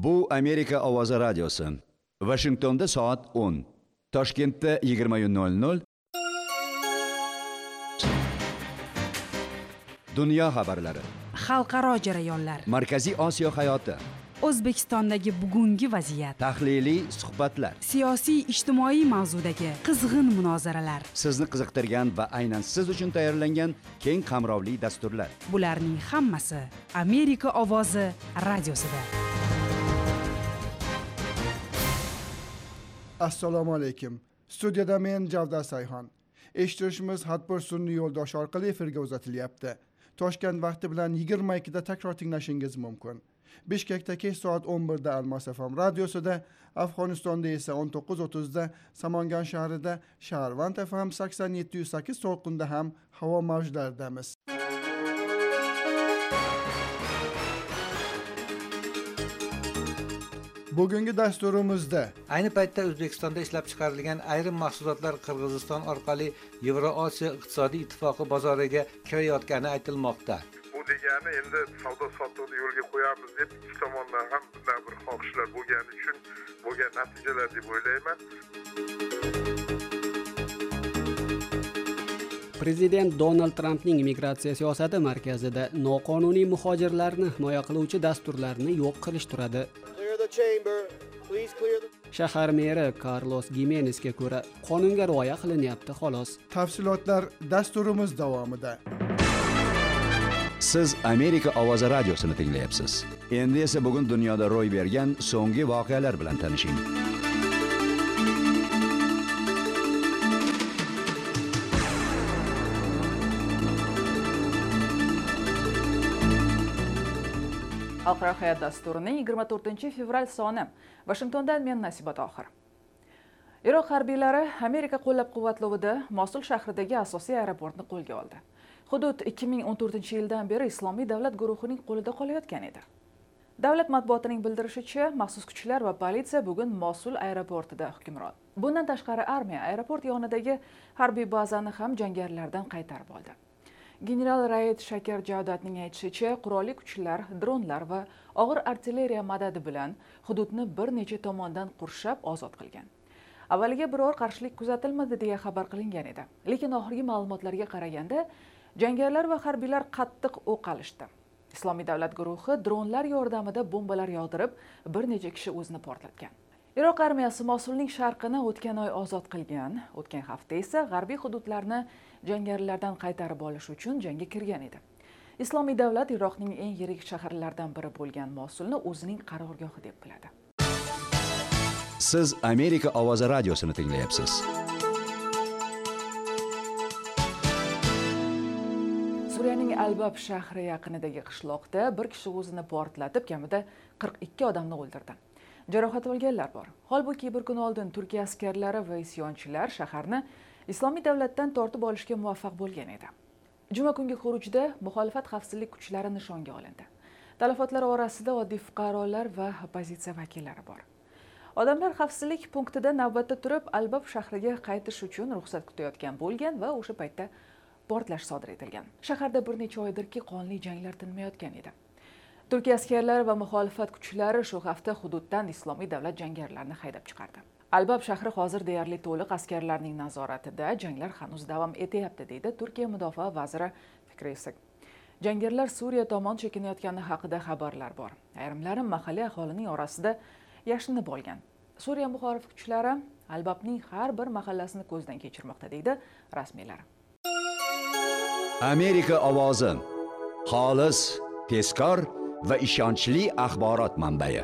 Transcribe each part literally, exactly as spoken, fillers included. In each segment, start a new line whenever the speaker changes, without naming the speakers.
Bu Amerika Ovozi radiosi. Washingtonda soat o'n, Toshkentda yigirma nol nol. Dunyo xabarlari.
Xalqaro jarayonlar.
Markaziy Osiyo hayoti.
O'zbekistondagi bugungi vaziyat.
Tahliliy suhbatlar.
Siyosiy ijtimoiy mavzudagi qizg'in munozaralar.
Sizni qiziqtirgan va aynan siz uchun tayyorlangan keng qamrovli dasturlar.
Bularning hammasi Amerika Ovozi radiosida.
Assalomu alaykum. Studiyada men Javdar Sayxon. Eshittirishimiz Hatpur sun'iy yo'ldosh orqali efirga uzatilyapti. Toshkent vaqti bilan yigirma ikkida takror tinglashingiz mumkin. Bishkekda kech soat o'n birda Almos F M radiosida, Afg'onistonda esa o'n to'qqiz o'ttizda, Samangan shahrida Shaharvand F M sakson yetti nuqta sakkiz to'lqinda ham havo mavjlaridamiz. Bugungi dasturimizda
ayni paytda O'zbekistonda ishlab chiqarilgan ayrim mahsulotlar Qirg'iziston orqali Yevroosiyo iqtisodiy ittifoqi bozoriga kirayotgani aytilmoqda.
Bu degani endi savdo sotuqni yo'lga qo'yamiz deb ikki tomondan ham bunday bir xohishlar bo'lgani uchun bo'lgan natijalar deb o'ylayman.
Prezident Donald Trampning migratsiya siyosati markazida noqonuniy muhojirlarni himoya qiluvchi dasturlarni yo'q qilish turadi. Shahar meri Carlos Gimenezga ko'ra, qonunga rioya qilinyapti xolos.
Tafsilotlar dasturimiz davomida.
Siz Amerika Ovozi radiosini tinglayapsiz. Endi esa bugun dunyoda ro'y bergan so'nggi voqealar bilan tanishing.
Xalqaro hayot dasturining yigirma to'rtinchi fevral soni. Washingtondan men Nasiba Tohir. Iroq harbiylari Amerika qo'llab-quvvatlovida Mosul shahridagi asosiy aeroportni qo'lga oldi. Hudud ikki ming o'n to'rtinchi yildan beri Islomiy davlat guruhining qo'lida qolayotgan edi. Davlat matbuotining bildirishicha, maxsus kuchlar va politsiya bugun Mosul aeroportida hukmron. Bundan tashqari armiya aeroport yonidagi harbiy bazani ham jangarilardan qaytarib oldi. General Raid Shakar Javdatning aytishicha, qurolli kuchlar, dronlar va og'ir artilleriya madadi bilan hududni bir necha tomondan qurshab ozod qilgan. Avvaliga biror qarshilik kuzatilmadi deya xabar qilingan edi. Lekin oxirgi ma'lumotlarga qaraganda, jangarilar va harbiylar qattiq o'q olishdi. Islomiy davlat guruhi dronlar yordamida bombalar yog'dirib, bir necha kishi o'zini portlatgan. Iroq armiyasi Mosulning sharqini o'tgan oy ozod qilgan. O'tgan hafta esa g'arbiy hududlarni jangarilardan qaytarib olish uchun jangga kirgan edi. Islomiy davlat Iroqning eng yirik shaharlaridan biri bo'lgan Mosulni o'zining qarorgohi deb biladi.
Siz Amerika Ovozi radiosini tinglayapsiz.
Suriyaning Albab shahri yaqinidagi qishloqda bir kishi o'zini portlatib, kamida qirq ikki odamni o'ldirdi. Jarohat olganlar bor. Holbuki bir kun oldin Turkiya askarlari va isyonchilar shaharni Islomiy davlatdan tortib olishga muvaffaq bo'lgan edi. Juma kungi xurujda muxolifat xavfsizlik kuchlari nishonga olindi. Talafotlar orasida oddiy fuqarolar va opozitsiya vakillari bor. Odamlar xavfsizlik punktida navbatda turib, Albab shahriga qaytish uchun ruxsat kutayotgan bo'lgan va o'sha paytda portlash sodir etilgan. Shaharda bir necha oydirki qonli janglar tinmayotgan edi. Turkiya askarlari va muxolifat kuchlari shu hafta hududdan Islomiy davlat jangarilarini haydab chiqardi. Albab shahri hozir deyarli to'liq askarlarning nazoratida, janglar hanuz davom etyapti, deydi Turkiya mudofaa vaziri Fikri Isak. Jangarilar Suriya tomon chekinayotgani haqida xabarlar bor. Ayrimlari mahalliy aholining orasida yashinib olgan. Suriya muxolifat kuchlari Albabning har bir mahallasini ko'zdan kechirmoqda, deydi rasmiylar.
Amerika Ovozi. Xolis, tezkor va ishonchli axborot manbai.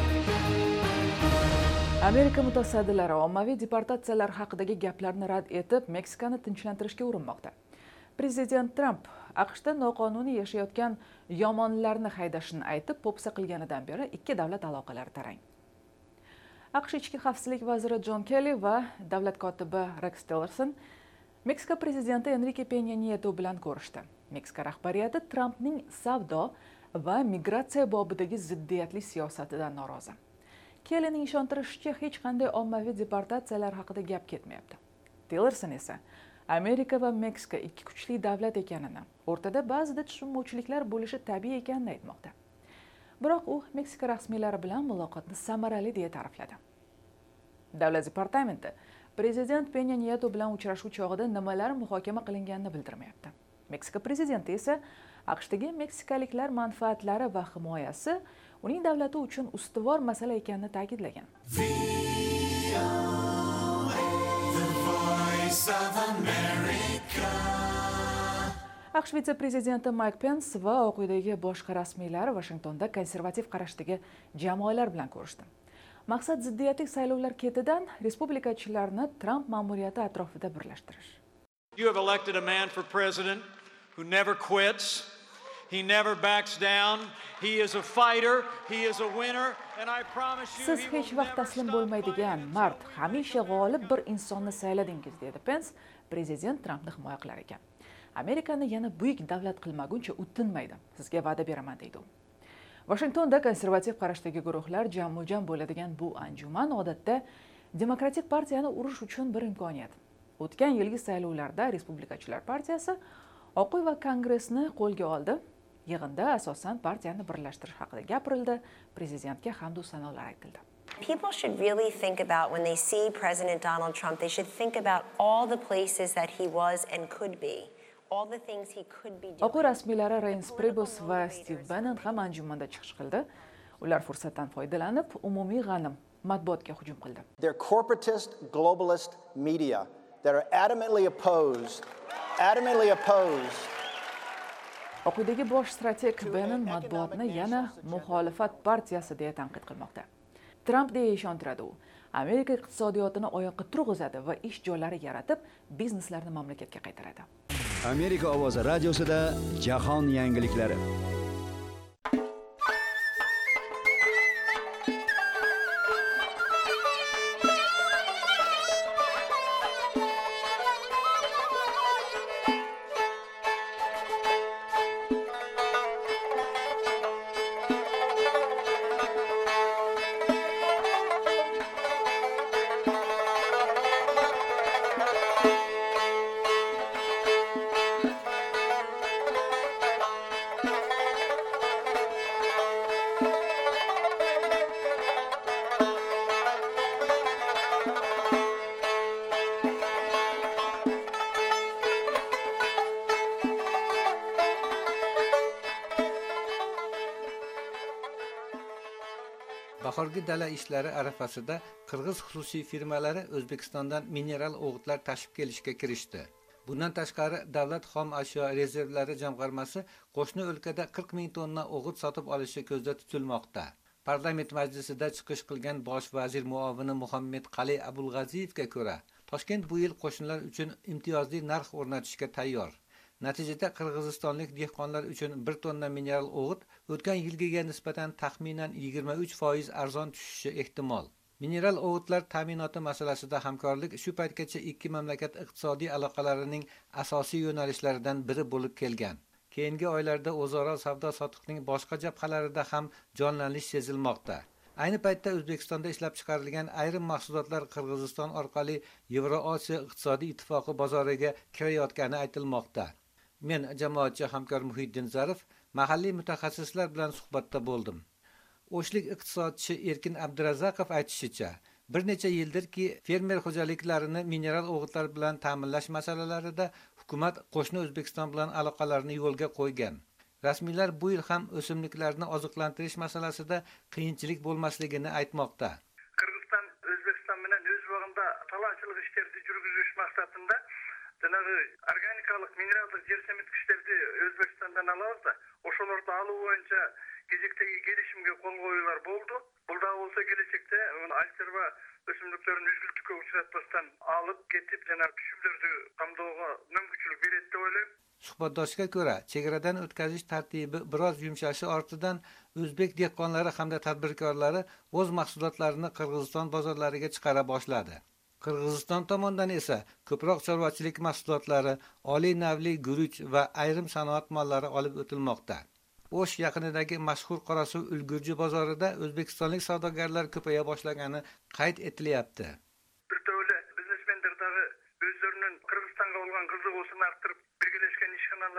Amerika mutasaddilari ommaviy deportatsiyalar haqidagi gaplarni rad etib, Meksikani tinchlantirishga urinmoqda. Prezident Tramp AQShda noqonuniy yashayotgan yomonlarni haydashini aytib, po'pisa qilganidan beri ikki davlat aloqalari tarang. AQSh ichki xavfsizlik vaziri John Kelly va davlat kotibi Rex Tillerson Meksika prezidenti Enrique Peña Nieto bilan ko'rishdi. Meksika rahbariyati Trampning savdo va migratsiya bobidagi ziddiyatli siyosatidan norozi. Kellyning ishontirishicha, hech qanday ommaviy deportatsiyalar haqida gap ketmayapti. Tillerson esa Amerika va Meksika ikki kuchli davlat ekanini, o'rtada ba'zida tushunmovchiliklar bo'lishi tabiiy ekanini aytmoqda. Biroq u Meksika rasmiylari bilan muloqotni samarali deya ta'rifladi. Davlat departamenti prezident Peña Nieto bilan uchrashuv chog'ida nimalar muhokama qilinganini bildirmayapti. Meksika prezidenti esa AQShdagi meksikaliklar manfaatlari va himoyasi uning davlati uchun ustuvor masala ekanini ta'kidlagan. AQSh vitse-prezidenti Mike Pence va Oq uydagi boshqa rasmiylar Vashingtonda konservativ qarashdagi jamoalar bilan ko'rishdi. Maqsad ziddiyatli saylovlar ketidan respublikachilarni Trump ma'muriyati atrofida birlashtirish.
You have elected a man for president who never quits. He never backs down. He is a fighter. He is a winner. And I promise you
Siz hech vaqt taslim bo'lmaydigan mard, hamisha g'olib bir insonni sayladingiz, dedi Pence, prezident Trumpni himoya qilar ekan. Amerikani yana buyuk davlat qilmaguncha u tinmaydi. Sizga va'da beraman, deydi u. Washingtonda konservativ qarashdagi guruhlar jam-jam bo'ladigan bu anjuman odatda Demokratik partiyani urish uchun bir imkoniyat. O'tgan yilgi saylovlarda Respublikachilar partiyasi Oq uy va Kongressni qo'lga oldi. Yig'inda asosan partiyani birlashtirish haqida gapirildi, prezidentga hamd va sanolar aytildi.
People should really think about when they see President Donald Trump, they should think about all the places that he was and could be. All the things he could be doing.
Oq uy rasmiylari Reince Priebus va Steve Bannon ham anjumanda chiqish qildi. Ular fursatdan foydalanib, umumiy g'anim matbuotga hujum qildi.
They're corporatist, globalist media that are adamantly opposed, adamantly opposed.
Oq uydagi bosh strateg Bannon matbuotni yana muxolifat partiyasi deya tanqid qilmoqda. Trump deya ishontiradi u. Amerika iqtisodiyotini oyoqqa turg'izadi va ish joylari yaratib, bizneslarni mamlakatga qaytaradi.
Amerika ovozi radiosida jahon yangiliklari.
Bahorgi dala ishlari arafasida Qirg'iz xususiy firmalari O'zbekistondan mineral o'g'itlar tashib kelishga kirishdi. Bundan tashqari davlat xom ashyo rezervlari jamg'armasi qo'shni o'lkada qirq ming tonna o'g'it sotib olishi ko'zda tutilmoqda. Parlament majlisida chiqish qilgan bosh vazir muovini Muhammad Qali Abulg'aziyevga ko'ra, Toshkent bu yil qo'shnilar uchun imtiyozli narx o'rnatishga tayyor. Natijada qirg'izistonlik dehqonlar uchun bir tonna mineral o'g'it o'tgan yilgiga nisbatan taxminan yigirma uch foiz arzon tushishi ehtimol. Mineral o'g'itlar ta'minoti masalasida hamkorlik shu paytgacha ikki mamlakat iqtisodiy aloqalarining asosiy yo'nalishlaridan biri bo'lib kelgan. Keyingi oylarda o'zaro savdo-sotiqning boshqa jabhalarida ham jonlanish sezilmoqda. Ayni paytda O'zbekistonda ishlab chiqarilgan ayrim mahsulotlar Qirg'iziston orqali Yevroosiyo iqtisodiy ittifoqi bozoriga kirayotgani aytilmoqda. Men jamoatchi hamkor Muhiddin Zarif mahalliy mutaxassislar bilan suhbatda bo'ldim. O'shlik iqtisodchi Erkin Abdurazaqov aytishicha, bir necha yildirki fermer xo'jaliklarini mineral o'g'itlar bilan ta'minlash masalalarida hukumat qo'shni O'zbekiston bilan aloqalarni yo'lga qo'ygan. Rasmiylar bu yil ham o'simliklarni oziqlantirish masalasida qiyinchilik bo'lmasligini aytmoqda.
Qirg'iziston O'zbekiston bilan o'z vaqtida talonchilik ishlarini yurgizish maqsadida janabi organikalik minerallik yer semirtkichlarini O'zbekistondan alamizda. O'shalarni alıp bo'yicha gejektagi kelishimga qo'l qo'yular bo'ldi. Bunda bo'lsa kelajakda alternativ o'simliklarni üzgültükka uchratmasdan olib ketib, jana tushumlarni qamdowga mumkinchilik beradi deb o'ylayman.
Suhbatdoshga ko'ra, chegaradan o'tkazish tartibi biroz yumshashi ortidan o'zbek dehqonlari hamda tadbirkorlari o'z mahsulotlarini Qirg'iziston bozorlariga chiqara boshladi. Qirg'iziston tomonidan esa ko'proq chorvachilik mahsulotlari, oliy navli guruch va ayrim sanoat mollari olib o'tilmoqda. O'sh yaqinidagi mashhur Qorasuv ulgurji bozorida o'zbekistonlik savdogarlar ko'paya boshlagani qayd etilyapti.
Bir davlat biznesmenlerdagi o'zlarining Qirg'izistonga bo'lgan qiziquvini orttirib, birgalashgan ishxonalarni tuzib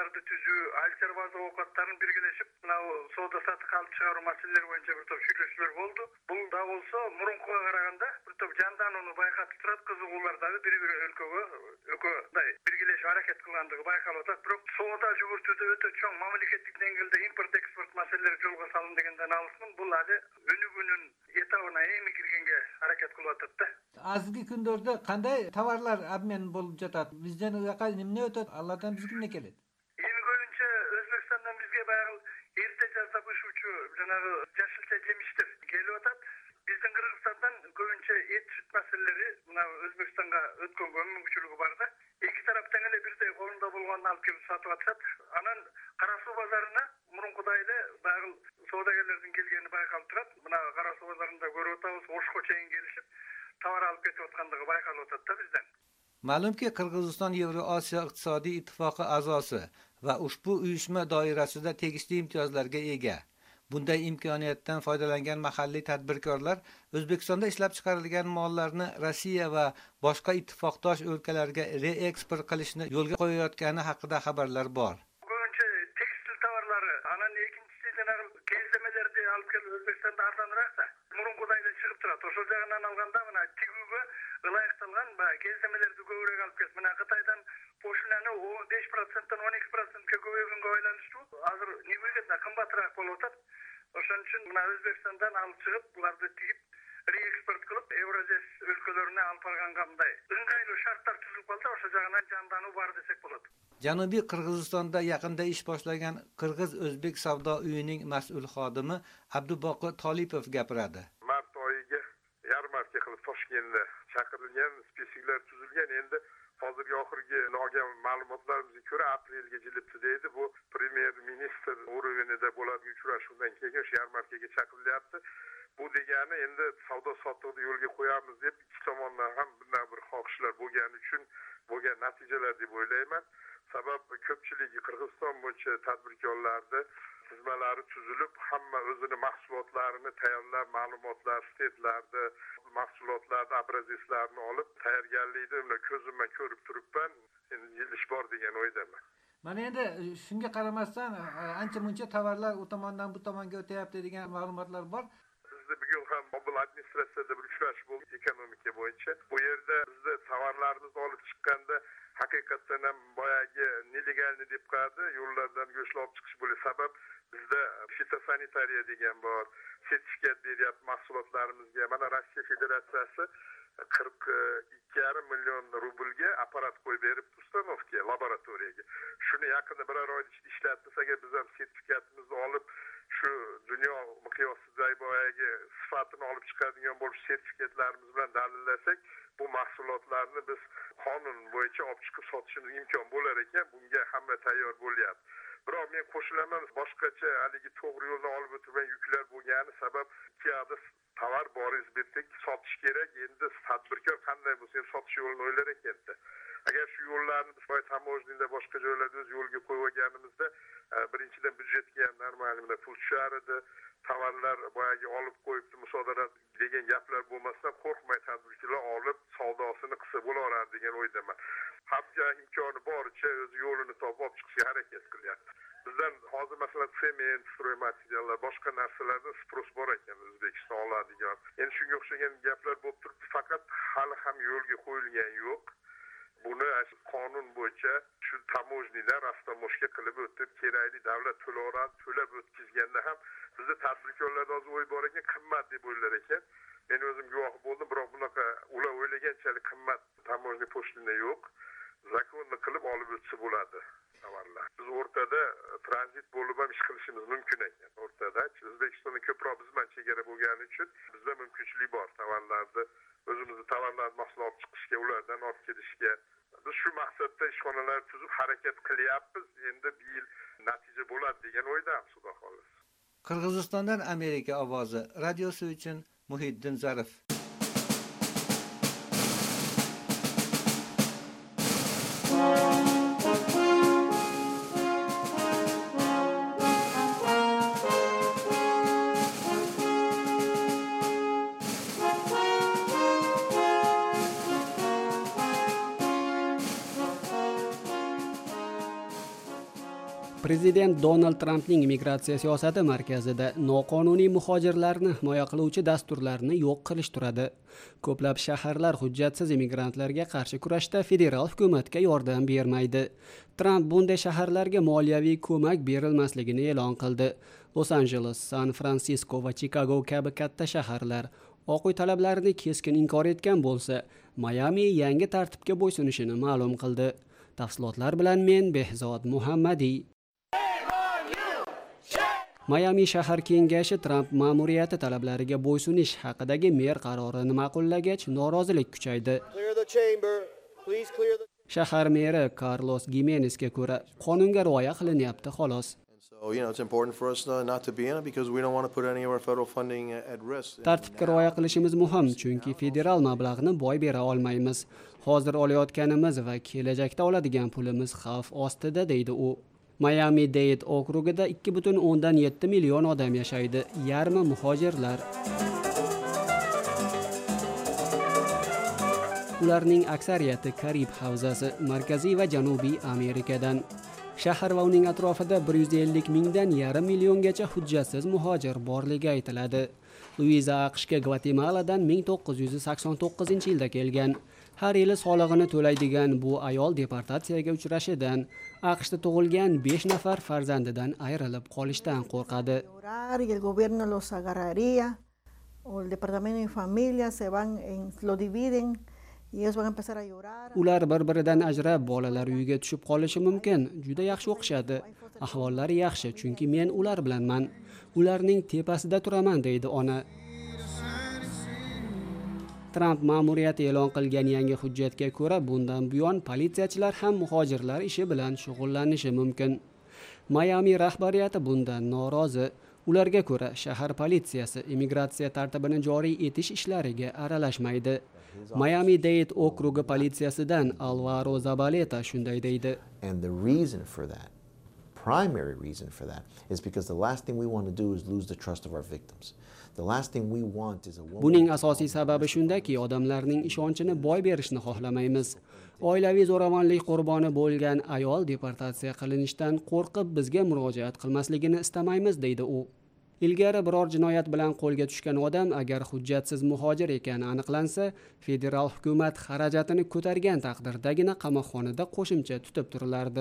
ayçar bazı ovqatların birgeleşip mına soda satık alıp çıkarуу maселелери боюнча bir top сүйлөшүүлөр болду. Бул да болсо мурункуга караганда bir top жанданууну байкатып турат, кызыгуулар дагы бири-бири өлкөгө экөөдай биргелешип аракет кылгандыгы байкалып атат. Бирок соода жүгүртүүдө өтө чоң мамлекеттик деңгээлде импорт экспорт маселелери жолго салын дегенден алысмын. Бул али өнүгүүнүн этабына эми киргенге аракет кылып атат да.
Azgi күндөрдө кандай товарлар обмен болуп жатат? Бизден ыяка эмне өтөт? Алардан бизге эмне келет?
Эми көбүнчө Өзбекстандан бизге баягы эрте жазда бышуучу жанагы жашылча жемиштер келип атат. Биздин Кыргызстандан көбүнчө эт сүт маселелери мына Өзбекстанга өткөнгө мүмкүнчүлүгү бар да. Эки тараптан эле бирдей колунда болгонун алып келип сатып атышат. Анан Кара суу базарына мурункудай эле баягы соодагерлердин келгени байкалып турат. Мына Кара суу базарында көрүп атабыз, Ошко чейин келишип товар алып кетип аткандыгы байкалып атат да бизден.
Ma'lumki, Qirg'iziston Yevroosiyo iqtisodiy ittifoqi a'zosi va ushbu uyushma doirasida tegishli imtiyozlarga ega. Bunday imkoniyatdan foydalangan mahalliy tadbirkorlar O'zbekistonda ishlab chiqarilgan mollarni Rossiya va boshqa ittifoqdosh o'lkalarga reeksport qilishni yo'lga qo'yayotgani haqida xabarlar bor.
Ko'pincha tekstil tovarlari, anan ikkinchisi janagı kelishmelerdi olib kelib O'zbekistonda arzonroqsa, murunqudayle chiqib turadi. O'sha jag'dan olganda mana tiguga layıqtalgan va kelishmelerdi ko'proq olib kelib. Mana Xitoydan po'shlani besh prosentdan o'n ikki prosentga ko'paygunga aylanishdi. Hozir nega qimmatroq bo'lib o'tadi. O'shaning uchun mana O'zbekistondan olib chiqib, ularni tigib reeksport qilib Евразия өлкөлөрүнө алып баргандай ыңгайлуу шарттар түзүлүп калса, o'sha жагынан жандануу бар десек болот.
Janubiy Qirg'izistonda yaqinda ish boshlagan Qirg'iz-O'zbek savdo uyining mas'ul xodimi Abduboqi Tolipov gapiradi.
Mart oyiga yarmarka qilib Toshkentda chaqirilgan, spesifiklar tuzilgan. Endi hozirgi oxirgi nogan ma'lumotlarimizga ko'ra aprelga jilibdi deydi. Bu premyer ministr o'rinida bo'ladigan uchrashuvdan keyin shu yarmarkaga chaqirilyapti. Bu degani endi savdo sotiqni yo'lga qo'yamiz deb ikki tomondan ham bunday bir xohishlar bo'lgani uchun bo'lgan natijalar deb o'ylayman. Sabab ko'pchiligi Qirg'iziston bo'yicha tadbirkorlarni tizmalari tuzilib, hamma o'zini mahsulotlarini tayyorlab, ma'lumotlar, stendlarni, mahsulotlarni, obrazeslarni olib tayyorgarlikni uni ko'zimdan ko'rib turibman. Endi yilish bor degan o'ydaman.
Mana endi shunga qaramasdan ancha muncha tovarlar u tomondan bu tomonga o'tayapti degan ma'lumotlar bor.
Bizda bugun ham mobil administratsiyada bir uchrashuv bo'ldi ekonomika bo'yicha. Bu yerda bizda tovarlarimizni olib chiqqanda haqiqatan ham boyagi nelegalni deb qo'yadi, yo'llardan go'sht olib chiqish bo'lishi sabab bizda fitosanitariya degan bor, sertifikat beryapti mahsulotlarimizga. Mana Rossiya Federatsiyasi qirq ikki yarim million rublga apparat qo'yib beribdi ustanovka, laboratoriyaga. Shuni yaqinda bir oy ichida ishlatsak, biz ham sertifikatimizni olib shu dunyo miqyosidagi boyagi sifatini olib chiqadigan bo'lib sertifikatlarimiz bilan dalillasak, bu mahsulotlarni biz qonun bo'yicha olib chiqib sotishimiz imkon bo'lar ekan. Bunga hamma tayyor bo'lyapti. Biroq men qo'shilaman, boshqacha haligi to'g'ri yo'ldan olib o'tilgan yuklar bo'lgani sabab ikki yoqda tovar boringiz bitdik, sotish kerak. Endi tadbirkor qanday bo'lsa ham sotish yo'lini o'ylar ekanda. Agar shu yo'llarni biz boy tamojnida boshqa joylarda o'z yo'lga qo'yib olganimizda, birinchidan byudjetga ham normalda pul tushar edi. Tovarlar boyagi olib qo'yibdi, musodara degan gaplar bo'lmasdan qo'rqmay tadbirkorlar olib savdosini qilsa bo'laveradi degan o'ydaman. Hamma imkoni boricha o'z yo'lini topib olib chiqishga harakat qilyapti. Bizdan hozir masalan sement, stroy materiallar, boshqa narsalarda spros bor ekan O'zbekiston oladigan. Endi shunga o'xshagan gaplar bo'lib turibdi, faqat hali ham yo'lga qo'yilgan yo'q. Buni qonun bo'yicha shu tamojnilar rastamoshga qilib o'tib, kerakli davlat to'lovlarini to'lab o'tkazganda ham bizda tadbirkorlarda hozir o'y bor ekan, qimmat deb o'ylar ekan. Men o'zim guvoh bo'ldim, biroq bunaqa ular o'ylaganchalik qimmat tamojni pochtina yo'q. Zakonni qilib olib o'tsa bo'ladi tovarlar. Biz o'rtada tranzit bo'lib ham ish qilishimiz mumkin ekan. O'rtada O'zbekistonning ko'proq biz bilan chegara bo'lgani uchun bizda mumkinchilik bor tovarlarni o'zimizni tovarlarni mahsulot olib chiqishga, ulardan olib kelishga. Biz shu maqsadda ishxonalar tuzib harakat qilyapmiz. Endi bir yil natija bo'ladi degan o'ydamiz, xudo xohlasa.
Qirg'izistondan Amerika ovozi radiosi uchun Muhiddin Zarif.
Prezident Donald Trampning migratsiya siyosati markazida noqonuniy muhojirlarni himoya qiluvchi dasturlarni yo'q qilish turadi. Ko'plab shaharlar hujjatsiz immigrantlarga qarshi kurashda federal hukumatga yordam bermaydi. Tramp bunday shaharlarga moliyaviy ko'mak berilmasligini e'lon qildi. Los Angeles, San Fransisko va Chicago kabi katta shaharlar Oq uy talablarini keskin inkor etgan bo'lsa, Miami yangi tartibga bo'ysunishini ma'lum qildi. Tafsilotlar bilan men Behzod Muhammadiy. Miami shahar kengashi Trump ma'muriyati talablariga bo'ysunish haqidagi mer qarorini ma'qullagach, norozilik kuchaydi. Shahar meri Carlos Gimenezga ko'ra, qonunga rioya qilinyapti xolos. Tartibga rioya qilishimiz muhim, chunki federal mablag'ni boy bera olmaymiz. Hozir olayotganimiz va kelajakda oladigan pulimiz xavf ostida, deydi u. Miami-Dade okrugida ikki butun o'ndan yetti million odam yashaydi, yarmi muhojirlar. Ularning aksariyati Karib havzasi, Markaziy va Janubiy Amerikadan. Shahar va uning atrofida bir yuz ellik mingdan yarim milliongacha hujjatsiz muhojir borligi aytiladi. Luiza AQShga Gvatemaladan ming to'qqiz yuz sakson to'qqizinchi yilda kelgan. Har yili solig'ini to'laydigan bu ayol deportatsiyaga uchrashidan, AQShda tug'ilgan besh nafar farzandidan ayrilib qolishdan qo'rqadi.
El gobierno los agarraría o el departamento de familia se van en lo dividen.
Ular bir-biridan ajrab bolalar uyiga tushib qolishi mumkin. Juda yaxshi o'qishadi. Ahvollari yaxshi, chunki men ular bilanman. Ularning tepasida turaman, deydi ona. Trump ma'muriyati e'lon qilgan yangi hujjatga ko'ra, bundan buyon politsiyachilar ham muhojirlar ishi bilan shug'ullanishi mumkin. Miami rahbariyati bundan norozi. Ularga ko'ra, shahar politsiyasi immigratsiya tartibini joriy etish ishlariga aralashmaydi. Miami-Dade okrugi politsiyasidan Alvaro Zabaleta shunday deydi.
And the reason for that, primary reason for that, is because the last thing we want to do is lose the trust of our victims. The last thing we want is a woman.
Buning asosiy sababi shundaki, odamlarning ishonchini boy berishni xohlamaymiz. Oilaviy zo'ravonlik qurboni bo'lgan ayol deportatsiya qilinishdan qo'rqib bizga murojaat qilmasligini istamaymiz, deydi u. Ilgari biror jinoyat bilan qo'lga tushgan odam agar hujjatsiz muhojir ekani aniqlansa, federal hukumat xarajatini ko'targan taqdirdagina qamoqxonada qo'shimcha tutib turilardi.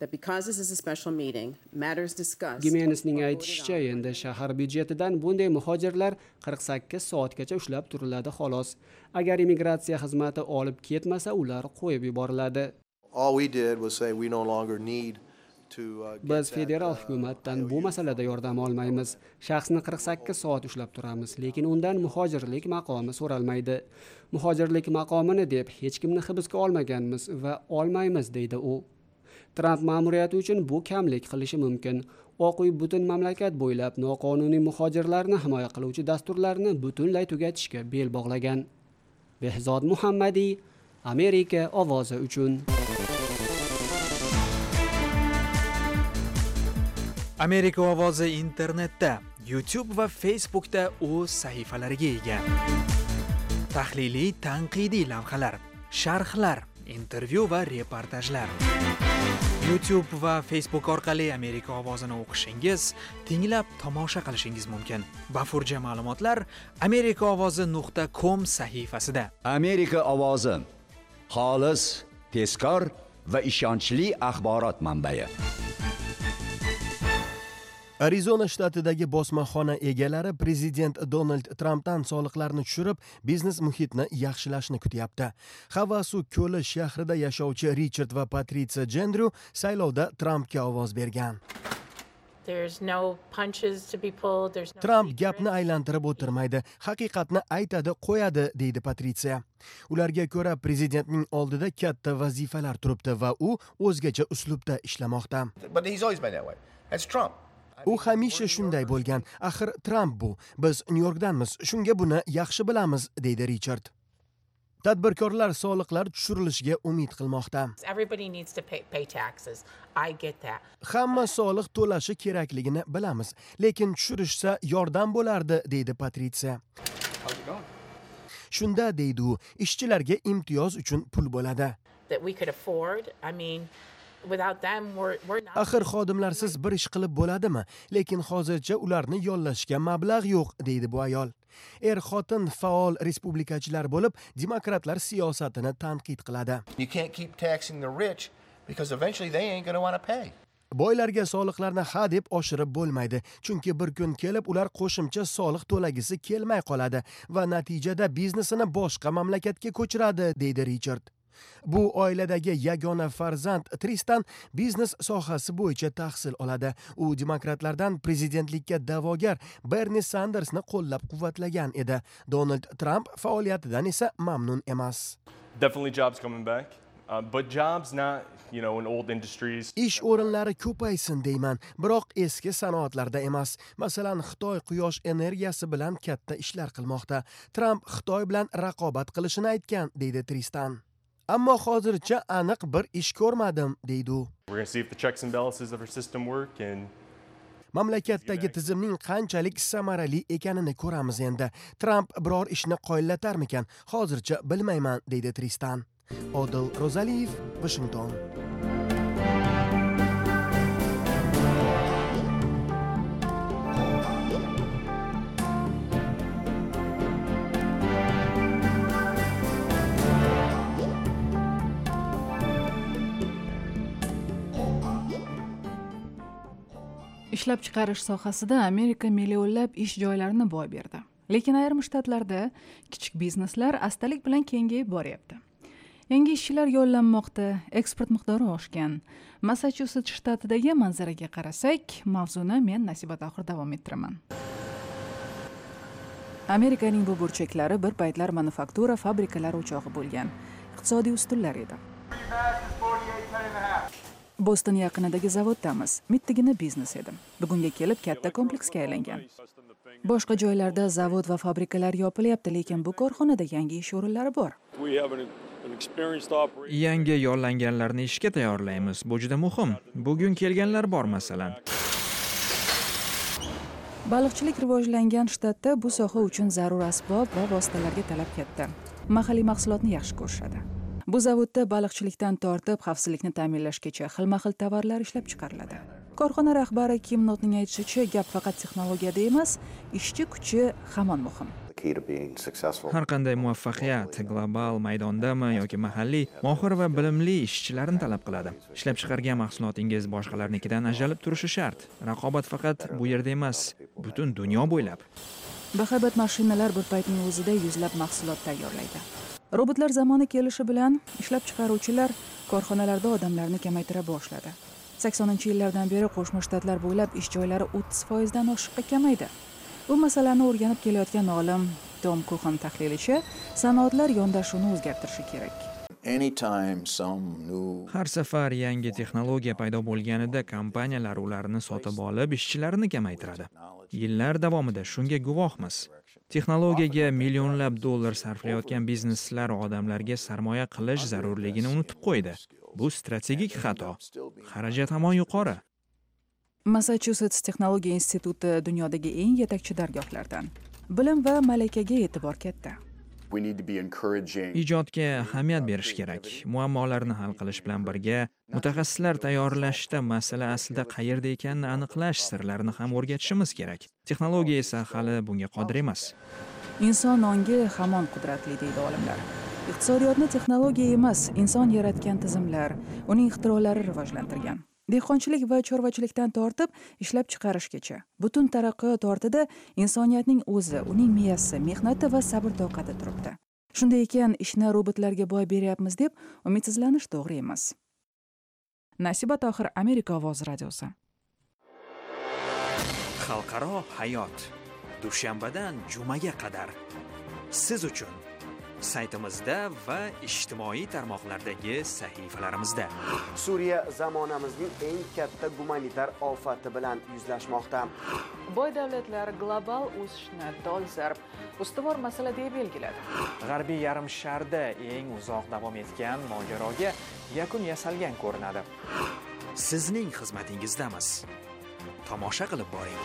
Gimenezning aytishicha, endi shahar byudjetidan bunday muhojirlar qirq sakkiz soatgacha ushlab turiladi xolos. Agar immigratsiya xizmati olib ketmasa, ular qo'yib yuboriladi.
All we did was say we no longer need
Biz federal hukumatdan bu masalada yordam olmaymiz. Shaxsni qirq sakkiz soat ushlab turamiz, lekin undan muhojirlik maqomi so'ralmaydi. Muhojirlik maqomini deb hech kimni hibsga olmaganmiz va olmaymiz, deydi u. Trump ma'muriyati uchun bu kamlik qilishi mumkin. Oq uy butun mamlakat bo'ylab noqonuniy muhojirlarni himoya qiluvchi dasturlarni butunlay tugatishga bel bog'lagan. Behzod Muhammadiy, Amerika ovozi uchun.
Amerika ovozi internetda, YouTube va Facebookda o'z sahifalariga ega. Tahliliy, tanqidiy lavhalar, sharhlar, intervyu va reportajlar. YouTube va Facebook orqali Amerika ovozini o'qishingiz, tinglab tomosha qilishingiz mumkin. Bafurja ma'lumotlar amerika ovozi nuqta com sahifasida.
Amerika ovozi xolis, tezkor va ishonchli axborot manbai.
Arizona shtatidagi bosmaxona egalari prezident Donald Trampdan soliqlarni tushirib, biznes muhitni yaxshilashni kutyapti. Havasu ko'li shahrida yashovchi Richard va Patricia Gendrew saylovda Trampga ovoz bergan. Trump gapni aylantirib o'tirmaydi, haqiqatni aytadi, qo'yadi, deydi Patricia. Ularga ko'ra prezidentning oldida katta vazifalar turibdi va u o'zgacha uslubda ishlamoqda. U hamisha shunday bo'lgan. Axir Trump bu. Biz Nyu-Yorkdanmiz, shunga buni yaxshi bilamiz, deydi Richard. Tadbirkorlar soliqlar tushirilishiga umid qilmoqda. Hamma soliq to'lashi kerakligini bilamiz, lekin tushirishsa yordam bo'lardi, deydi Patricia. Shunda, deydi u, ishchilarga imtiyoz uchun pul bo'ladi. Axir xodimlarsiz bir ish qilib bo'ladimi? Lekin hozircha ularni yollashga mablag' yo'q, deydi bu ayol. Er-xotin faol respublikachilar bo'lib, demokratlar siyosatini tanqid qiladi.
You can't keep taxing the rich because eventually they ain't going to want to pay.
Boylarga soliqlarni ha deb oshirib bo'lmaydi, chunki bir kun kelib ular qo'shimcha soliq to'lagisi kelmay qoladi va natijada biznesini boshqa mamlakatga ko'chiradi, deydi Richard. Bu oiladagi yagona farzand Tristan biznes sohasi bo'yicha tahsil oladi. U demokratlardan prezidentlikka da'vogar Bernie Sandersni qo'llab-quvvatlagan edi. Donald Trump faoliyatidan esa mamnun emas.
Definitely jobs coming back, uh, but jobs not, you know, in old industries.
Ish o'rinlari ko'paysin deyman, biroq eski sanoatlarda emas. Masalan, Xitoy quyosh energiyasi bilan katta ishlar qilmoqda. Trump Xitoy bilan raqobat qilishini aytgan, deydi Tristan. Ammo hozircha aniq bir ish ko'rmadim, deydi u.
We're going to see if the checks and balances of our system work and
Mamlakatdagi tizimning qanchalik samarali ekanini ko'ramiz endi. Trump biror ishni qo'llatarmikan? Hozircha bilmayman, deydi Tristan. Odil Rozaliyev, Washington.
Ishlab chiqarish sohasida Amerika millionlab ish joylarini boy berdi. Lekin ayrim shtatlarda kichik bizneslar astalik bilan kengayib boryapti. Yangi ishchilar yo'llanmoqda, eksport miqdori oshgan. Massachusets shtatidagi manzaraga qarasak, mavzuni men Nasiba Tohir davom ettiraman. Amerikaning bu burchaklari bir paytlar manufaktura fabrikalari o'chog'i bo'lgan, iqtisodiy ustunlar edi. Boston yaqinidagi zavoddamiz. Mittagina biznes edi. Bugunga kelib katta kompleksga aylangan. Boshqa joylarda zavod va fabrikalar yopilyapti, lekin bu korxonada yangi ish o'rinlari bor.
Yangi yollanganlarni ishga tayyorlaymiz. Bu juda muhim. Bugun kelganlar bor masalan.
Baliqchilik rivojlangan shtatda bu soha uchun zarur asbob va vositalarga talab katta. Mahalliy mahsulotni yaxshi ko'rishadi. Bu zavodda baliqchilikdan tortib xavfsizlikni ta'minlashgacha xilma-xil tovarlar ishlab chiqariladi. Korxona rahbari Kim Notning aytishicha, gap faqat texnologiyada emas, ishchi kuchi hamon muhim.
Har qanday muvaffaqiyat global maydondami yoki mahalliy mohir va bilimli ishchilarni talab qiladi. Ishlab chiqargan mahsulotingiz boshqalarnikidan ajralib turishi shart. Raqobat faqat bu yerda emas, butun dunyo bo'ylab.
Bahaybat mashinalar bir paytning o'zida yuzlab mahsulot tayyorlaydi. Robotlar zamoni kelishi bilan ishlab chiqaruvchilar korxonalarda odamlarni kamaytira boshladi. saksoninchi yillardan beri qo'shma shtatlar bo'ylab ish joylari o'ttiz foiz dan oshiqqa kamaydi. Bu masalani o'rganib kelayotgan olim Tom Kuhan tahlilicha, sanoatlar yondashuvini o'zgartirishi kerak.
Har safar yangi texnologiya paydo bo'lganida kompaniyalar ularni sotib olib, ishchilarini kamaytiradi. Yillar davomida shunga guvohmiz. Texnologiyaga millionlab dollar sarflayotgan bizneslar odamlarga sarmoya qilish zarurligini unutib qo'ydi. Bu strategik xato. Xarajat hamon yuqori.
Massachusets texnologiya instituti dunyodagi eng yetakchi dargohlardan. Bilim va malakaga e'tibor katta.
Ijodga ahamiyat berish kerak. Muammolarni hal qilish bilan birga mutaxassislar tayyorlashda masala aslida qayerda ekanini aniqlash sirlarini ham o'rgatishimiz kerak. Texnologiya esa hali bunga qodir emas.
Inson ongi hamon qudratli, deydi olimlar. Iqtisodiyotni texnologiya emas, inson yaratgan tizimlar, uning ixtirolari rivojlantirgan. Dehqonchilik va chorvachilikdan tortib ishlab chiqarishgacha butun taraqqiyot ortida insoniyatning o'zi, uning miyasi, mehnati va sabr-toqati turibdi. Shunday ekan, ishni robotlarga boy beryapmiz deb umidsizlanish to'g'ri emas. Nasiba Tohir, Amerika ovozi radiosi.
Xalqaro hayot. Dushanbadan jumaga qadar siz uchun saytimizda va ijtimoiy tarmoqlardagi sahifalarimizda.
Suriya zamonamizning eng katta gumanitar ofati bilan yuzlashmoqda.
Boy davlatlar global o'sishni dolzarb ustuvor masala deb belgiladi.
G'arbiy yarim sharda eng uzoq davom etgan mojaroga yakun yasalgan ko'rinadi. Sizning xizmatingizdamiz. Tomosha qilib boring.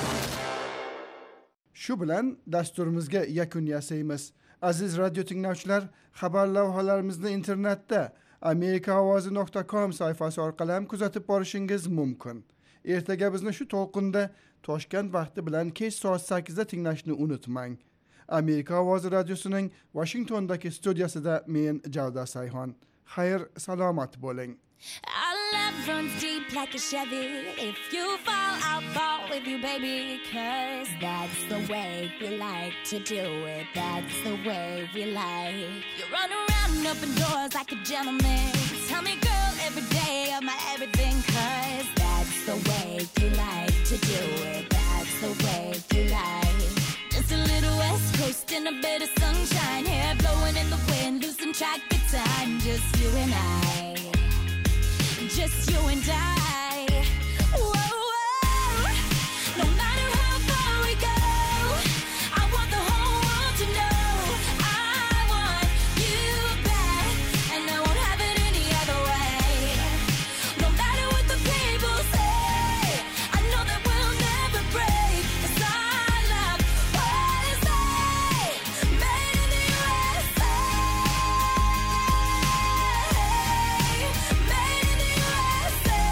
Shu bilan dasturimizga yakun yasaymiz. Aziz radio tinglovchilar, xabar lavhalarimizni internetda amerika ovozi nuqta com sayfasi orqali ham kuzatib borishingiz mumkin. Ertaga bizni shu to'lqinda Toshkent vaqti bilan kech soat sakkizda tinglashni unutmang. Amerika ovozi radiosining Washingtondagi studiyasida men Javda Sayhon. Xayr, salomat bo'ling.
Our love runs deep like a Chevy. If you fall, I'll fall with you, baby. Cause that's the way we like to do it. That's the way we like. You run around and open doors like a gentleman. Tell me, girl, every day of my everything. Cause that's the way you like to do it. That's the way you like. Just a little West Coast and a bit of sunshine. Hair blowing in the wind, losing track of time. Just you and I. Just you and I. Whoa, whoa. No matter how far we go, I want the whole world to know I want you back, and I won't have it any other way. No matter what the people say, I know that we'll never break. 'Cause I love what I say. Made in the U S A. Made in the U S A.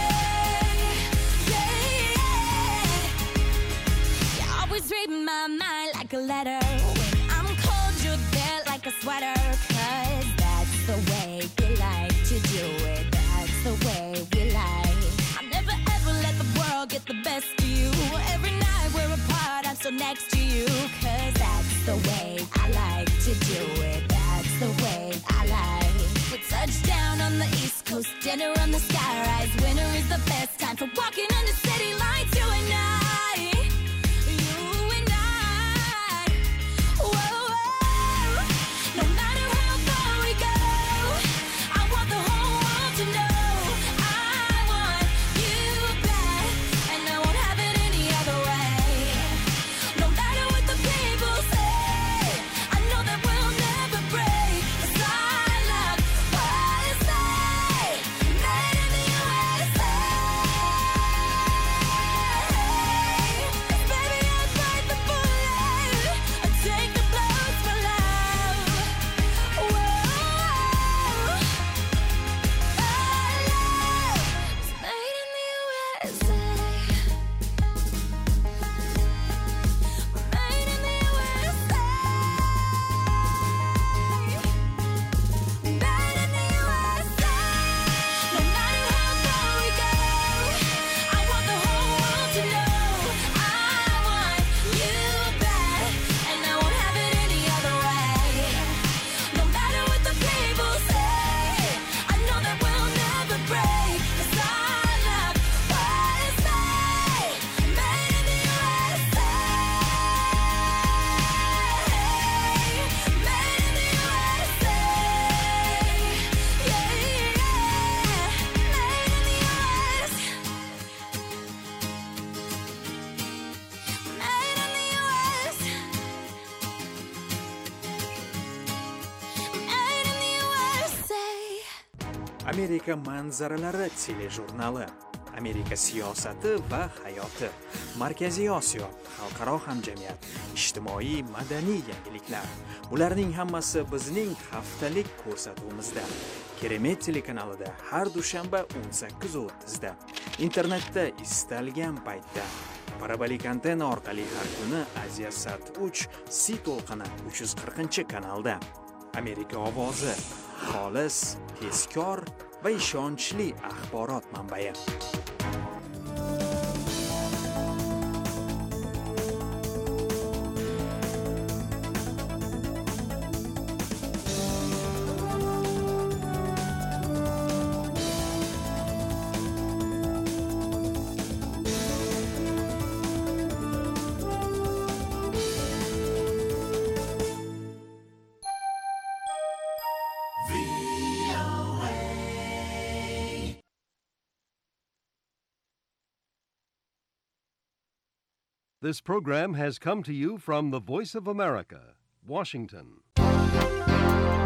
Yeah, yeah. You always read my mind like a letter. When I'm cold, you're there like a sweater. 'Cause that's the way we like to do it. That's the way we like. I'll never ever let the world get the best of you. Every night we're apart, I'm so next to you. 'Cause that's the way I like to do it. That's the way I like. We touch down on the East Coast, dinner on the skyrise. Winter is the best time for walking under city lights. You and I, you and I. Whoa, whoa. No matter how far we go, I want the whole world to know I want you back, and I won't have it any other way. No matter what the people say, I know that we'll never break. 'Cause I love what I say. Made in the U S A. Baby, I'll fight the bullet. I'll take the blows for love. Whoa, our love is made in the U S A. Made in the U S A. Made in the U S A. No matter how far we go, I want the whole world to know I want you back, and I won't have it any other way. No matter what the people say, I know that we'll never break. 'Cause I love what I say. Made in the U S A. Made in the U S A. Yeah, yeah. Made in the U S. Made in the U S. Made in the U S A.
Amerika manzaralari telejurnali, Amerika siyosati va hayoti, Markaziy Osiyo, xalqaro hamjamiyat, ijtimoiy madaniy yangiliklar. Bularning hammasi bizning haftalik ko'rsatuvimizda. Keremet telekanalida har dushanba o'n sakkiz o'ttizda. Internetda istalgan paytda. Parabolik antenna orqali har kuni Aziyasat uch C to'lqini uch yuz qirqinchi kanalda. Amerika ovozi, xolis, tezkor va ishonchli axborot manbai.
This program has come to you from the Voice of America, Washington.